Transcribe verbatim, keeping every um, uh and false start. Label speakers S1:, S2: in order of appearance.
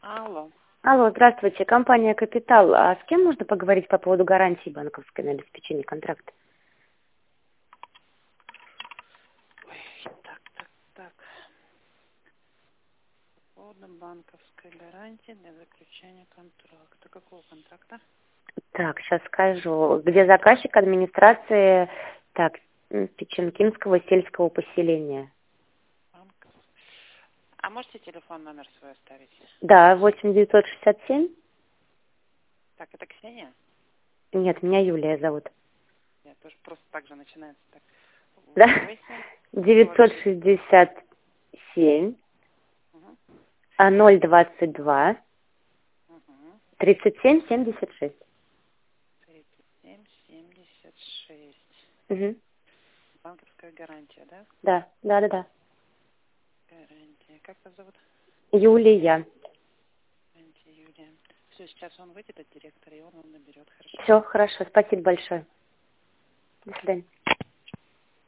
S1: Алло.
S2: Алло, здравствуйте, компания «Капитал». А с кем можно поговорить по поводу гарантии банковской на обеспечение контракта?
S1: Ой, так, так, так. По поводу банковской гарантии для заключения контракта. Какого контракта?
S2: Так, сейчас скажу. Где заказчик администрации, так, м, Печенкинского сельского поселения?
S1: Банков. А можете телефон номер свой оставить?
S2: Да, восемь девятьсот шестьдесят семь.
S1: Так, это Ксения?
S2: Нет, меня Юлия зовут.
S1: Нет, тоже просто так же начинается. Так.
S2: Да?
S1: восемь сорок
S2: девятьсот
S1: шесть.
S2: шестьдесят семь,
S1: Угу.
S2: а ноль двадцать два,
S1: Угу.
S2: тридцать семь семьдесят шесть.
S1: тридцать семь семьдесят шесть.
S2: Угу.
S1: Банковская гарантия, да?
S2: Да, да, да, да.
S1: Гарантия. Как вас зовут?
S2: Юлия.
S1: Гарантия Юлия. Все, сейчас он выйдет от директора, и он вам наберет, хорошо?
S2: Все, хорошо, спасибо большое. До свидания.